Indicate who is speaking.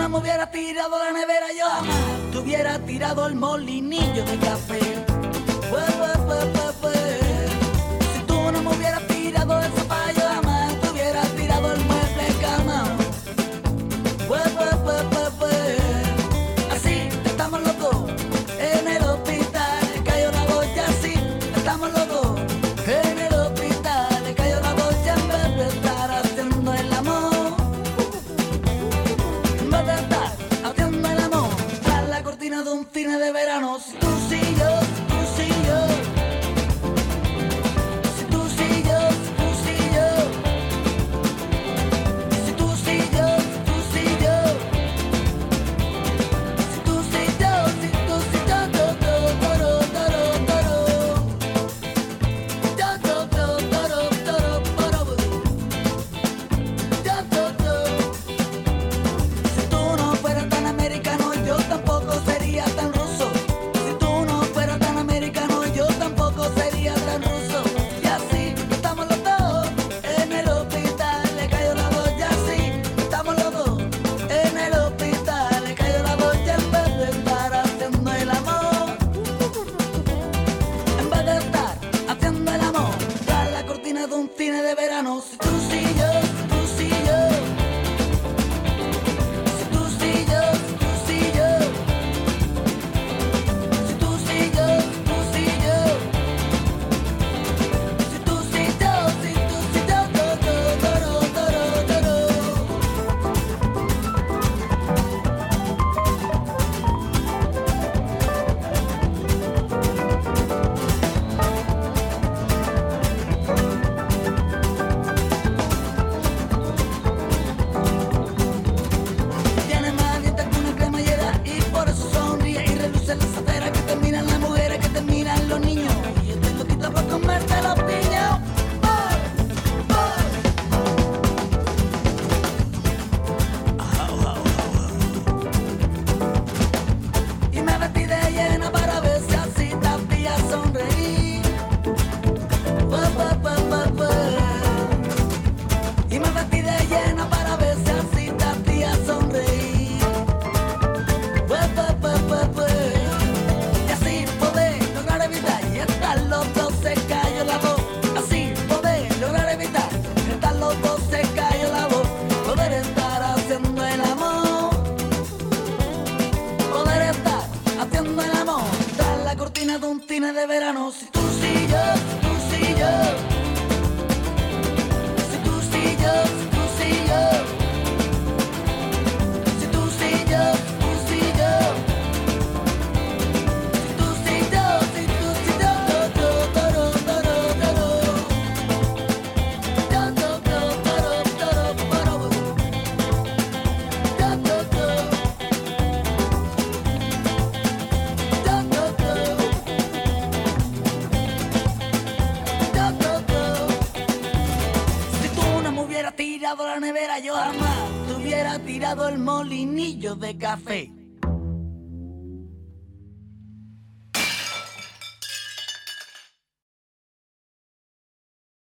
Speaker 1: no me hubieras tirado la nevera, yo jamás te hubiera tirado el molinillo de café. Si tú no me hubieras tirado el sofá, yo jamás te hubiera tirado el mueble de cama. Así estamos los dos en el hospital, le cayó una bocha, así estamos los dos en el hospital, le cayó una bocha en vez de estar haciendo el amor. En vez de estar haciendo el amor, tras la cortina de un cine de verano. Si tú sí yo, si tú sí yo, si tú sí yo, si tú sí yo, si tú sí yo, si tú sí yo, si tú sí yo, si tú sí yo, toro, toro, toro, si tú no fueras tan americano, yo tampoco sería tan ruso. Si tú no fueras tan americano, yo tampoco sería tan ruso. Y así estamos los dos en el hospital, le cayó la boya, así estamos los dos en el hospital, le cayó la boya en vez de estar haciendo el amor. En vez de estar haciendo el amor, tras la cortina de un cine de verano. Si tú sí yo, si tú sí yo, si tú sí yo, si tú sí yo, si tú sí yo, si tú sí yo, si tú sí yo, si tú sí yo, toro, toro, toro, toro. Tiene más dientes que una cremallera y por eso sonríe y reluce las aceras que te miran las mujeres, que te miran los niños. Y estoy loquita por comerte los piños. Y me vestí de llena para ver si así te hacía sonreír. Y me vestí de llena para ver si así te hacía sonreír. Y así poder lograr evitar y estar los dos se cayó la voz. Así poder lograr evitar y estar los dos se cayó la voz. Poder estar haciendo el amor. Poder estar haciendo el amor tras la cortina de un cine de verano. Si tú sí yo, si tú sí yo, si tú sí yo, si tú sí yo, si tú sí yo, si tú sí yo, si tú sí yo, si tú sí yo, toro, toro, toro, toro, toro, toro, toro, si tú no me hubieras tirado la nevera, yo jamás te hubiera tirado el molinillo de café.